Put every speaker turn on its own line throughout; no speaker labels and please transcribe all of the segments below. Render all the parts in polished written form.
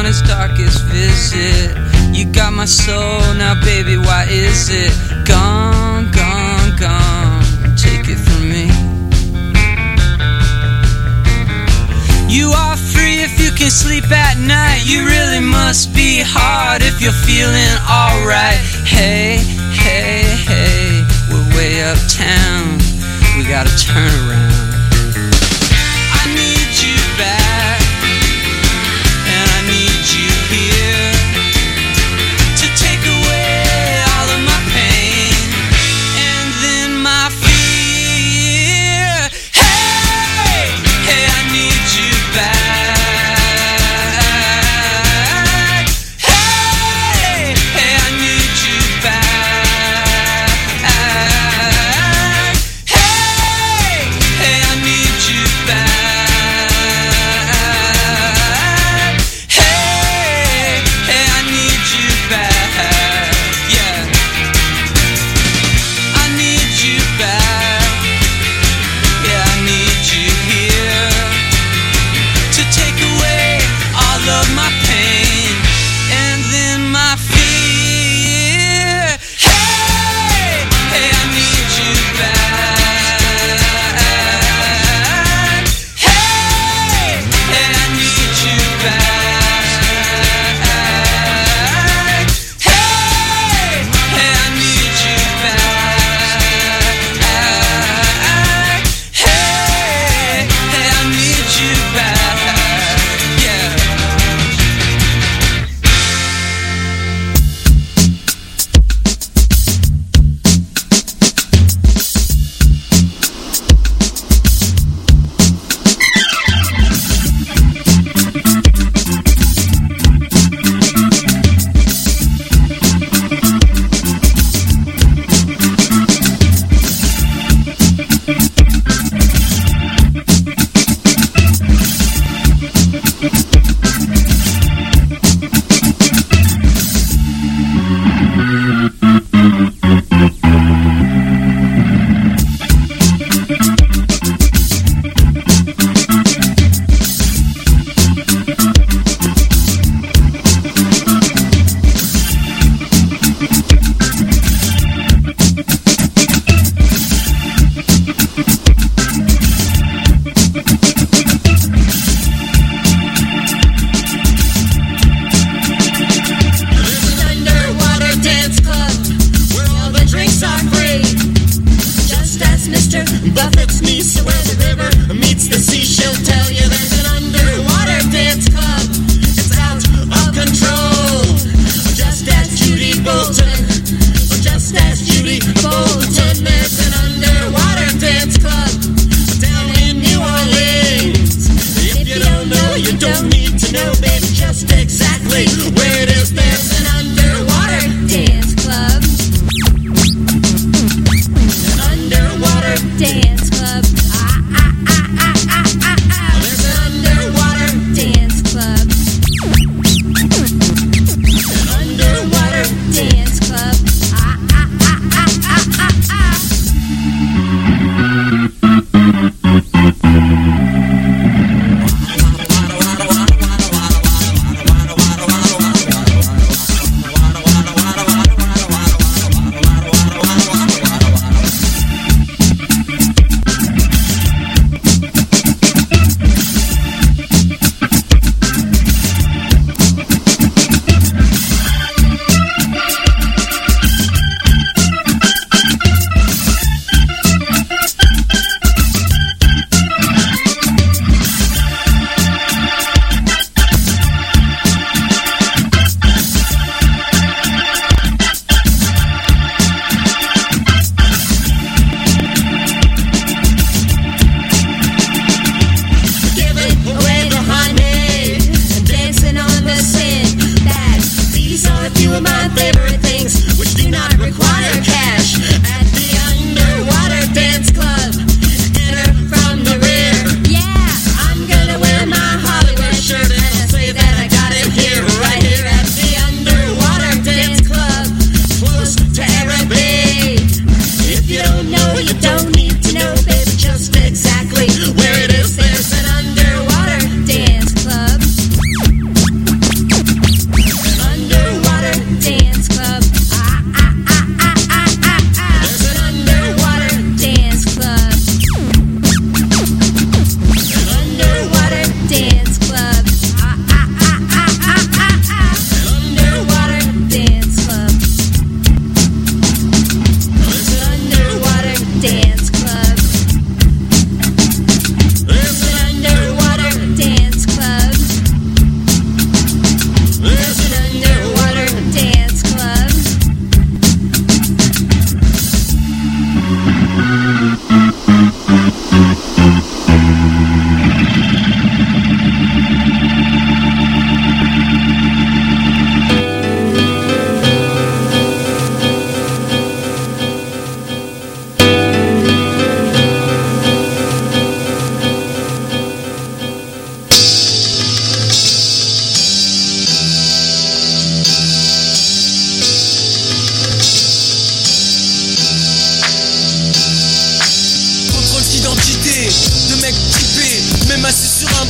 his darkest visit. You got my soul, now baby, why is it gone, gone, gone? Take it from me. You are free if you can sleep at night. You really must be hard if you're feeling alright. Hey, hey, hey, we're way uptown. We gotta turn around. I need you back, and I need you here to take away all of my pain and then my fear. Hey, hey, I need you back. Hey, hey, I need you back. Hey, hey, I need you back. Hey, hey, I need you back. Yeah, I need you back. Yeah, I need you here to take away all of my pain and then my fear. Hey, hey, I need you back. Hey, hey, I need you back. Hey, hey, I need you back. Hey, hey, I need you back. Yeah.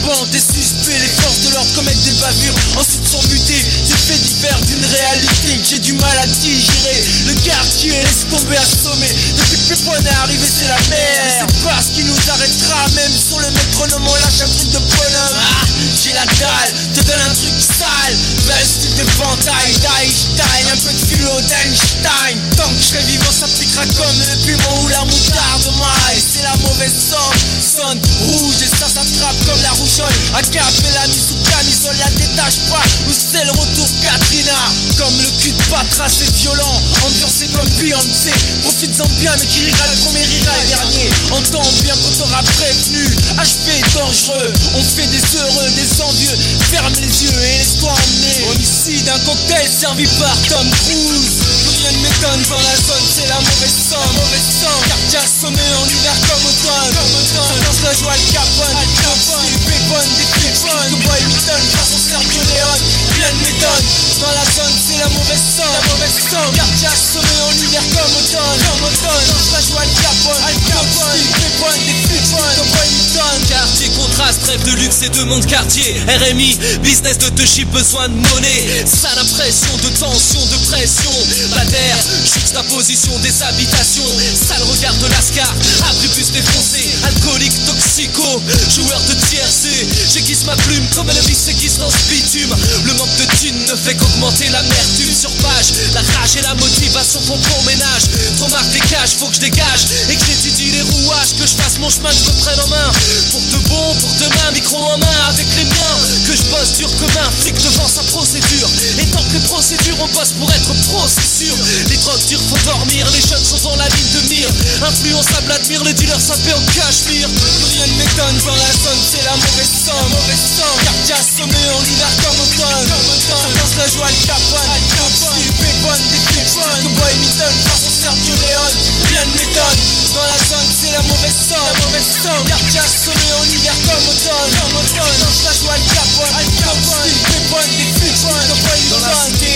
pente et suspect. Les forces de l'ordre commettent des bavures, ensuite sont mutés. Ces faits divers d'une réalité que j'ai du mal à digérer. Le quartier laisse tomber assommé. Depuis que Pépon est arrivé c'est la merde. Mais c'est pas ce qui nous arrêtera. Même sur le métronome on lâche un truc de bonhomme. Ah, j'ai la dalle, te donne un truc sale. Veste de ventaille d'Einstein, un peu de philo d'Einstein. Tant que je serai vivant ça piquera comme le piment ou la moutarde. Maille, c'est la mauvaise sonne rouge et ça s'attrape comme la rougeole. À capé la mise sous camisole, la détache pas. Ou c'est le retour Katrina. Comme le cul de Patra c'est violent. Ambiancé comme Beyoncé. Profites-en bien mais qui rira le premier rira le dernier. Entends bien qu'on t'aura prévenu. HP dangereux, on fait des heureux, des envieux. Ferme les yeux et laisse-toi emmener. Homicide, un cocktail servi par Tom Cruise. Plus rien ne m'étonne dans la zone, c'est la mauvaise sang. Quartier assommé en hiver comme automne. Ça danse la joie, le Capone. Des pépons, des pépons. De bois et Milton, façon Sergio Leone. Rien ne m'étonne, dans la zone c'est la mauvaise sang. Quartier assommé en hiver comme automne. Ça danse la joie, le Capone. Des pépons, des pépons. De bois et Milton.
Quartier contraste, rêve de luxe et de monde quartier. RMI, business de chip, besoin de monnaie. Sale impression de tension, de pression. Badaire, juxtaposition des habitations. Sale regard de Lascar, abribus défoncé. Alcoolique, toxico, joueur de tiercé. J'aiguise ma plume comme Elvis s'aiguise dans ce bitume. Le manque de thunes ne fait qu'augmenter l'amertume. Sur page, la rage et la motivation font bon ménage. Trop marque des cages, faut que je dégage. Et que j'étudie les rouages, que je fasse mon chemin, que je me prenne en main. Pour de bon, pour demain, micro en main avec les miens. Que je bosse dur comme un flic devant sa procédure. Et tant que les procédures on bosse pour être pro, c'est sûr. Les drogues dures font dormir, les jeunes sont dans la ligne de mire. Influençable admire, les dealers sapés en cachemire.
Plus rien ne m'étonne dans la zone, c'est la mauvaise sang. Quartier assommé en hiver comme automne. Ça danse la joie, le Capone. Des pépons, des pépons. De bois et Milton, façon Sergio Leone. Rien ne m'étonne, dans la zone c'est la mauvaise sang. Quartier assommé en hiver comme automne. Ça danse la joie, le Capone. Des pépons, des pépons. De bois et Milton.
Dans la cité,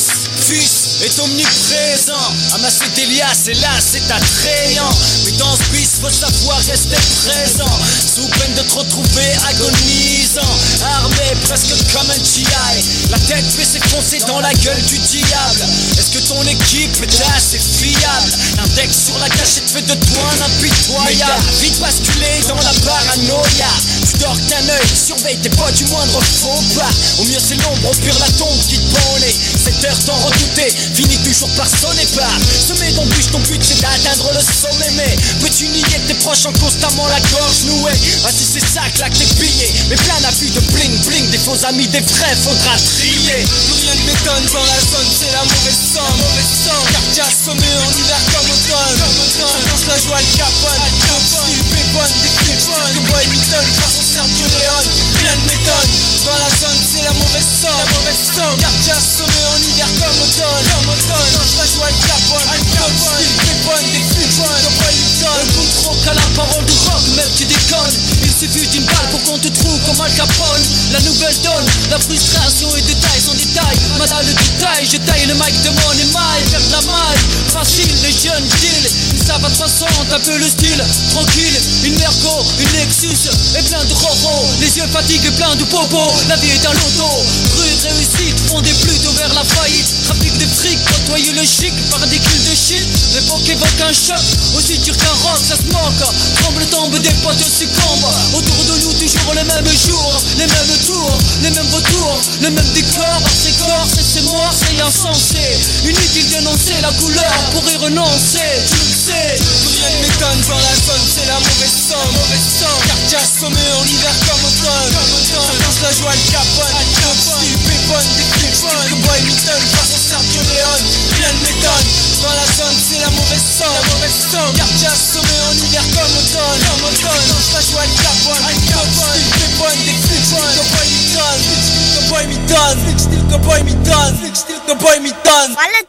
fils est omniprésent. Amasser des liasses, et là c'est attrayant. Mais dans ce bis, faut savoir rester présent. Sous peine de te retrouver agonisant. Armé presque comme un GI. La tête baissée foncée dans la gueule du diable. Est-ce que ton équipe est assez fiable? L'index sur la cachette fait de toi un impitoyable. Vite basculé dans la paranoïa. Tu dors qu'un œil, surveille tes pas du moindre faux pas. Au mieux c'est l'ombre, au pire la tombe qui te pondait. Cette heure t'en redouter, finit toujours par sonner par semer d'embûches, ton but c'est d'atteindre le sommet. Mais peux-tu nier tes proches en constamment la gorge nouée? Ah si c'est ça, claque tes billets. Mais plein à vue de bling bling, des faux amis, des vrais, faudra trier.
Plus rien ne m'étonne dans la zone, c'est la mauvaise sang. Quartier assommé en hiver comme automne. Ça danse la joie, le Capone. Des pépons, des pépons. De bois et Milton, façon Sergio Leone. Rien ne m'étonne, dans la zone c'est la mauvaise sang. Quartier assommé en hiver comme automne. Ça danse la joie, le Capone. Des pépons, des pépons. De bois et Milton.
Un coup trop qu'à la parole de rock, même tu déconnes. Il suffit d'une balle pour qu'on te trouve comme Al Capone. La nouvelle donne, la frustration et détail sans détail. Madame le détail, je taille le mic de mon émail. Faire de la maille, facile, les jeunes deal. Ils savent à 300, un peu le style. Tranquille, une Merco, une Lexus et plein de roros. Les yeux fatigués, plein de popo. La vie est un loto. Rue réussite, fondée plutôt vers la faillite. Trafic de fric, côtoyer le chic par des kills de shit. L'époque évoque un choc, aussi dur qu'un rock, ça se moque. Tremble, tombe, des potes succombent. Autour de nous, toujours les mêmes jours, les mêmes tours, les mêmes retours, le même décor. C'est corps, c'est mort, c'est insensé. Inutile d'énoncer la couleur pour y renoncer, tu le sais.
Plus rien ne m'étonne dans la zone, c'est la mauvaise sang. Quartier assommé en hiver comme automne. Ça danse la joie, le Capone. Des pépons, des pépons. De bois et Milton, façon Sergio Leone. Rien ne m'étonne, dans la zone c'est la mauvaise sang. Quartier assommé en hiver comme automne. Ça danse la joie, le Capone. Des pépons, des pépons. De bois et Milton. De bois et Milton. De bois et Milton. De bois et Milton.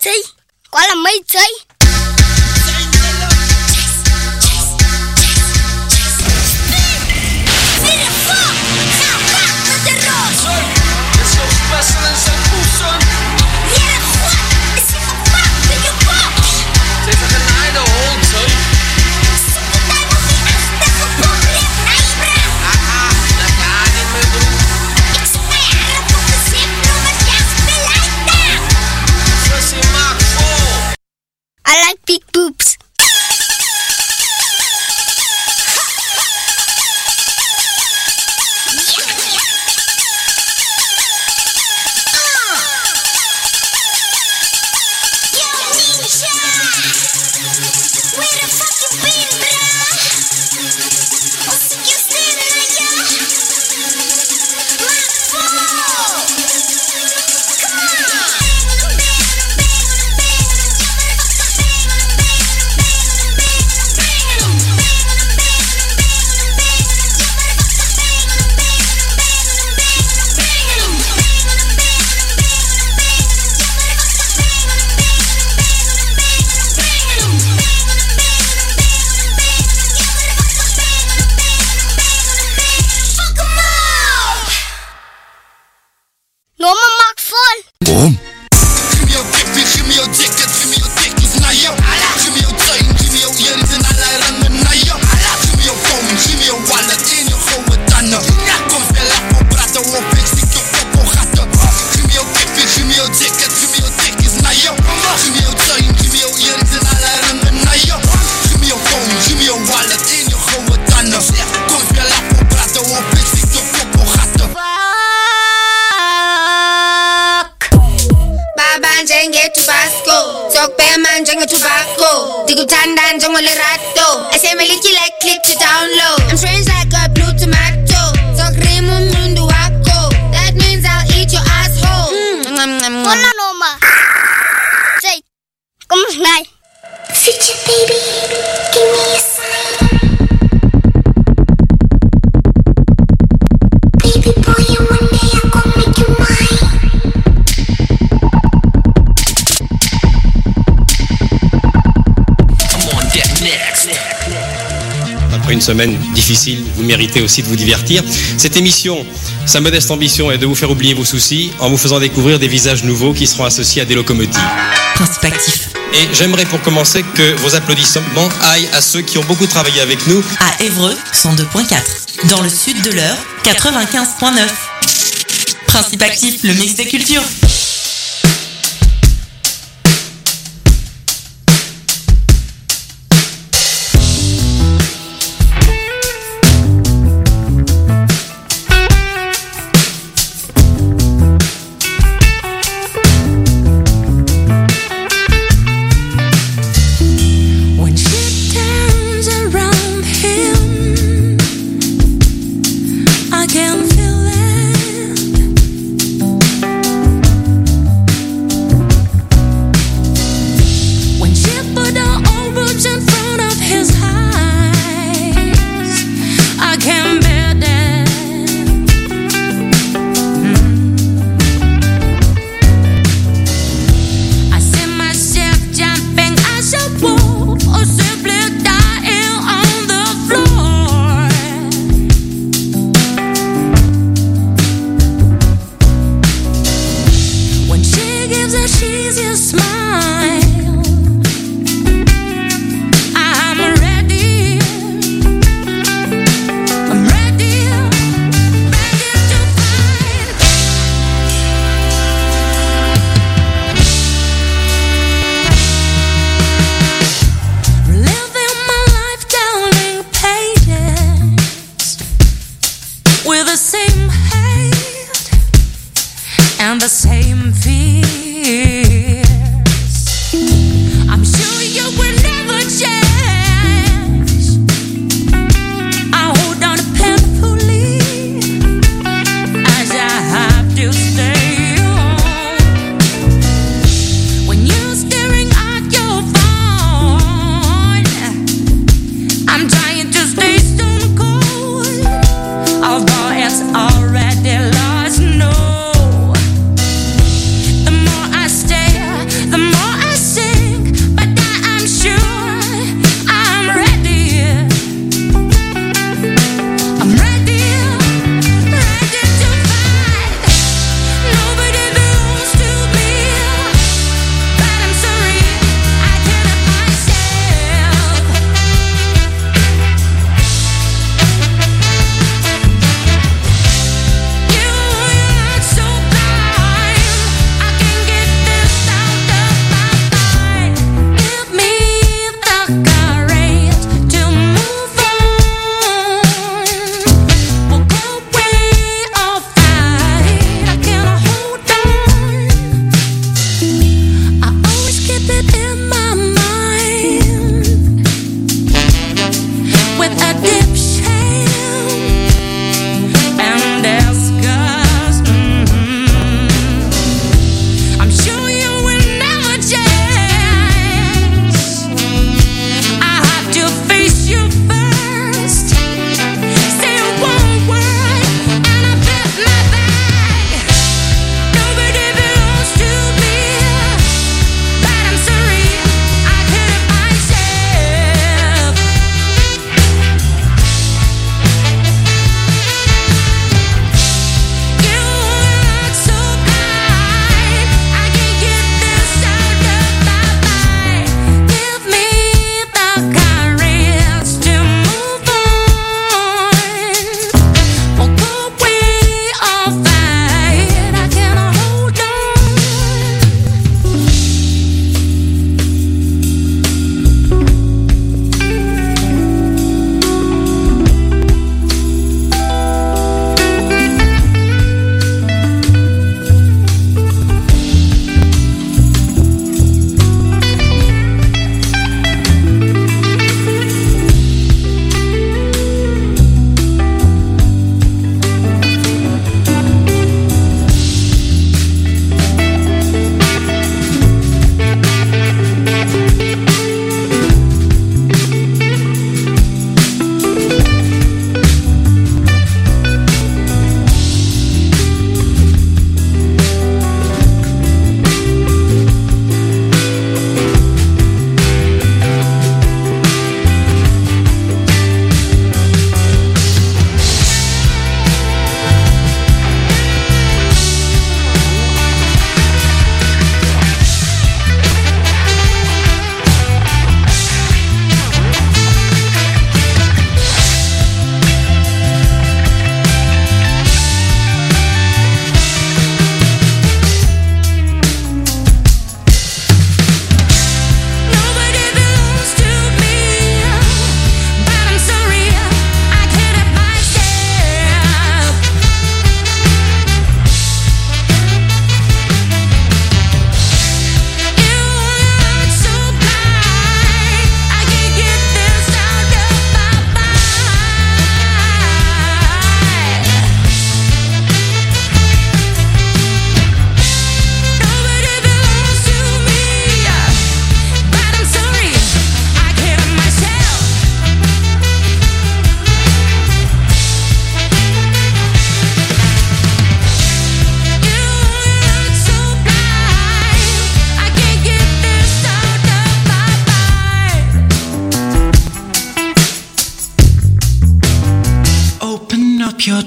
Wala may chay.
Pestilence en Poesen. Tegen genaaide hond, hé. Dat gaat niet meer.
Boom.
Tobacco, digo tandan jongo le ratto. I say me licky like click to download. I'm strange like a blue tomato. So cream mundu wako. That means I'll eat your asshole. Hola Noma. Say, ¿cómo estás? Future baby, give me a sign. Baby boy, one day I'm gonna make you mine.
Après une semaine difficile, vous méritez aussi de vous divertir. Cette émission, sa modeste ambition est de vous faire oublier vos soucis en vous faisant découvrir des visages nouveaux qui seront associés à des locomotives.
Principe actif.
Et j'aimerais pour commencer que vos applaudissements aillent à ceux qui ont beaucoup travaillé avec nous.
À Évreux, 102.4. Dans le sud de l'Eure, 95.9. Principe actif, le mix des cultures. Already lost, no. The more I stay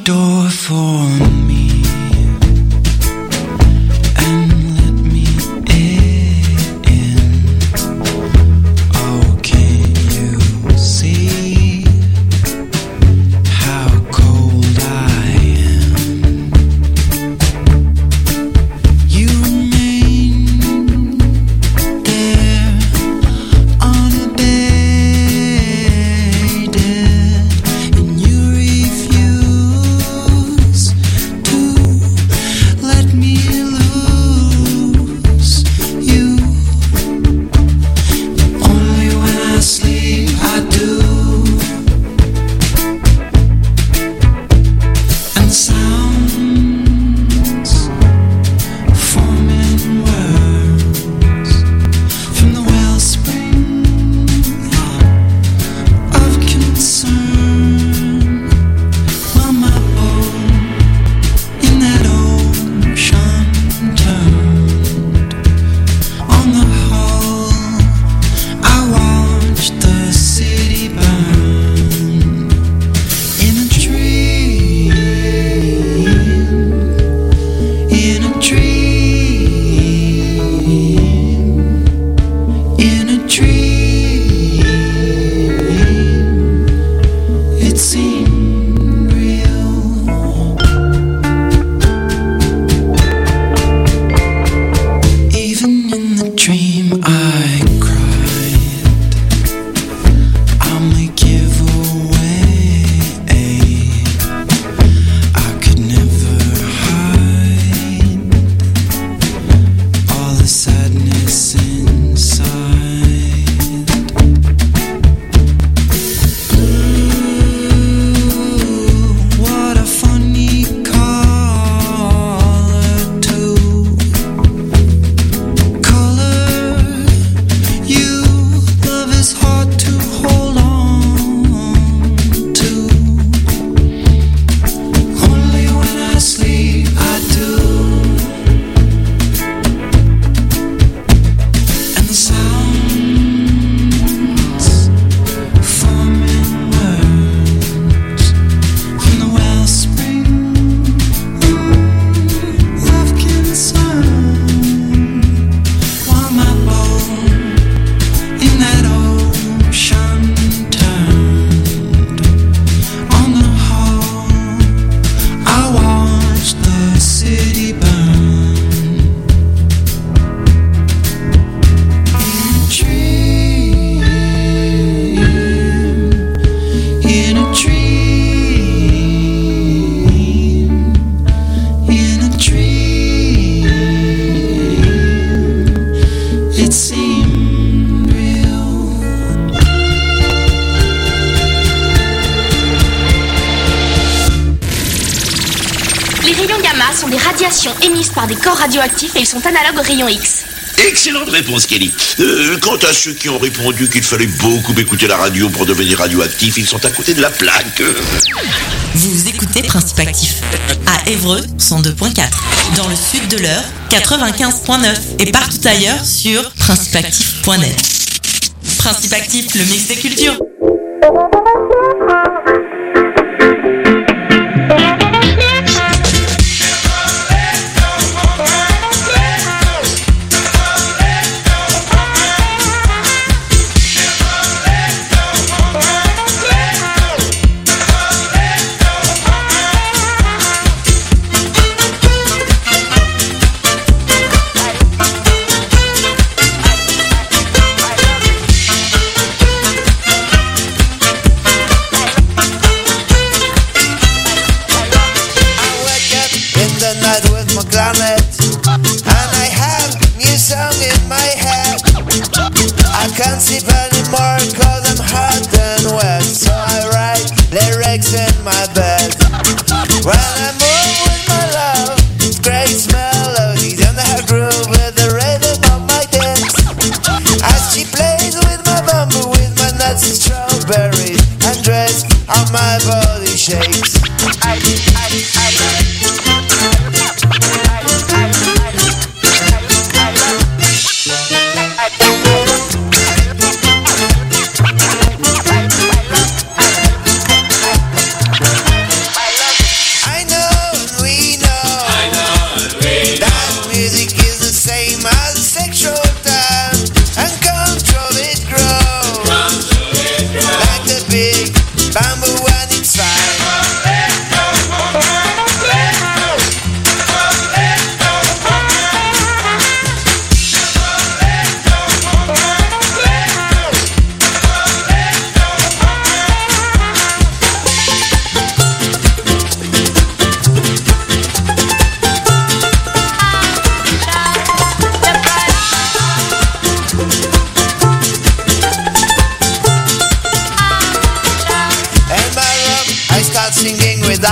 door for me and let me in. Oh, can't you see how cold I am? You remain there unabated, and you refuse to let me lose you. Only when I sleep I do, and sounds form in words from the wellspring of concern. While my boat in that ocean turned on the hull, I watched the city burn in a dream, in a dream, in a dream. It seemed real. Even in the dream I cried. I may give away. I could never hide all the sadness inside. Ooh, what a funny color too. Color you love is hard to hold on to. Only when I sleep I do, and the sounds form in words from the wellspring of concern. While my boat in that ocean turned on the hull, I watched the city burn in a dream, in a dream. It seemed real.
Les rayons gamma sont des radiations émises par des corps radioactifs et ils sont analogues aux rayons X.
Excellente réponse, Kelly. Quant à ceux qui ont répondu qu'il fallait beaucoup écouter la radio pour devenir radioactif, ils sont à côté de la plaque.
Vous écoutez Principe Actif à Évreux 102.4, dans le sud de l'Eure 95.9 et partout ailleurs sur principeactif.net. Principe Actif, le mix des cultures.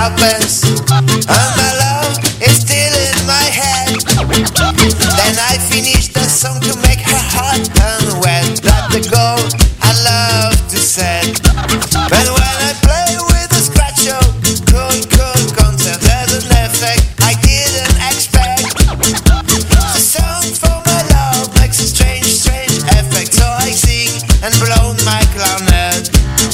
happens, and my love is still in my head. Then I finish the song to make her heart turn wet. That's the goal I love to set. But when I play with a scratch, cool concert, there's an effect I didn't expect. The song for my love makes a strange effect. So I sing and blow my clarinet.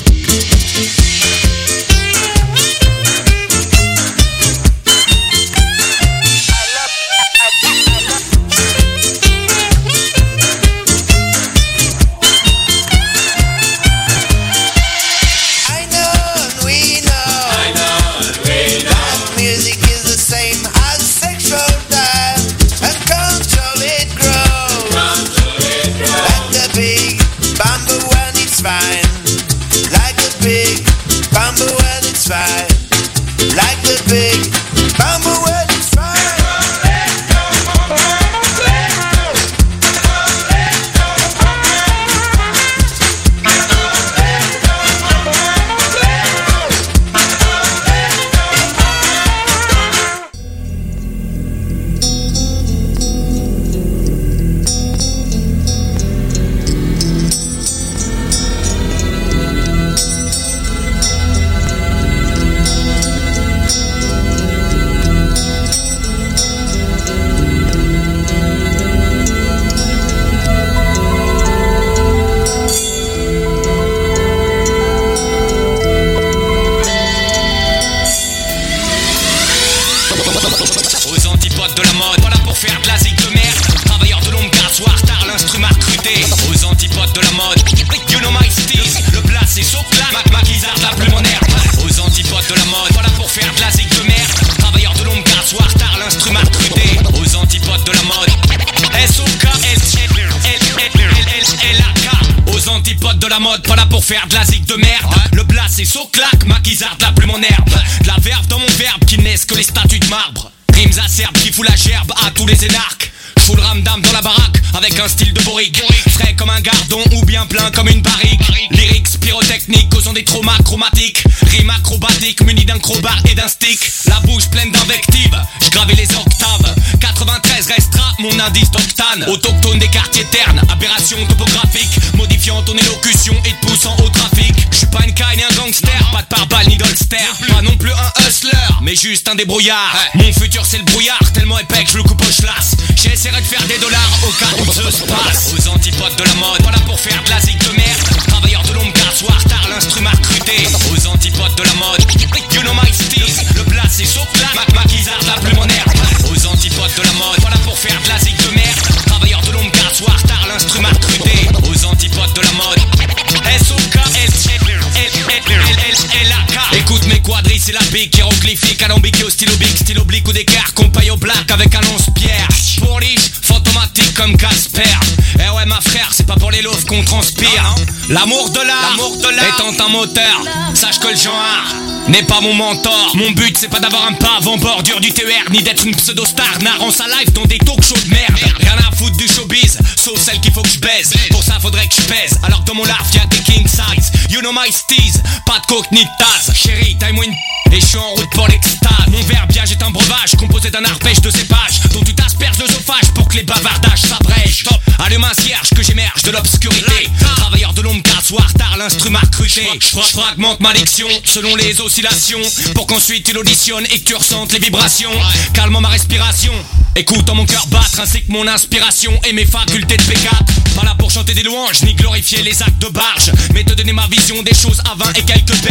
Like the big bamboo when it's fine.
La mode, pas là pour faire de la zig de merde. Le blas c'est saut claque, maquisarde la plume en herbe. De la verve dans mon verbe qui naissent que les statues de marbre. Rimes acerbes qui fout la gerbe à tous les énarques. J'fous le ramdam dans la baraque avec un style de boric. Frais comme un gardon ou bien plein comme une barrique. Lyrics pyrotechniques causant des traumas chromatiques. Rimes acrobatiques munis d'un crowbar et d'un stick. La bouche pleine d'invectives, j'gravais les octaves. 93 restera mon indice d'octane. Autochtone des quartiers ternes, aberration topographique. Modifiant ton élocution et te poussant au trafic. J'suis pas une caille ni un gangster, pas de pare-balles ni d'holster. Pas non plus un hustler, mais juste un débrouillard. Mon futur c'est le brouillard, tellement épais que je le coupe au schlass. J'essaierai de faire des dollars au cas où ça se passe. Aux antipodes de la mode, pas là pour faire de la zig de merde. Travailleurs de l'ombre, garde soir tard, l'instrument recruté. Aux antipodes de la mode, you know my steez. Le plat c'est saut claque, maquisarde la plume en herbe. Aux antipodes de la mode, pas là pour faire de la zig de merde. Travailleurs de l'ombre, garde soir tard, l'instrument recruté. Aux antipodes de la mode, écoute mes quadrilles, c'est la pique hiéroglyphique, alambiqué au stylo bic, stylo oblique ou d'équerre qu'on paye au black avec un lance-pierre. Pour liche, fantomatique comme Casper. Eh ouais ma frère, c'est pas pour les loaves qu'on transpire. L'amour de l'art étant un moteur, sache que le genre n'est pas mon mentor. Mon but c'est pas d'avoir un pave en bordure du TER, ni d'être une pseudo-star narrant sa life dans des talk shows de merde. Rien à foutre du showbiz, sauf celle qu'il faut que je baise. Pour ça faudrait que je pèse, alors dans mon larve y'a des king size. You know my steez, pas de coke ni de tasse. Chérie, taille-moi une et je suis en route pour l'extase. Mon verbiage est un breuvage composé d'un arpège de cépages dont tu t'asperges l'œsophage pour que les bavardages s'abrègent. Allume un cierge que j'émerge de l'obscurité. Travailleur de l'ombre, car soir tard, l'instrument recruté. Je fragmente ma diction selon les oscillations pour qu'ensuite tu l'auditionnes et que tu ressentes les vibrations. Calmant ma respiration, écoutant mon cœur battre ainsi que mon inspiration et mes facultés de P4. Pas là pour chanter des louanges ni glorifier les actes de barge, mais te donner ma vision des choses à 20 et quelques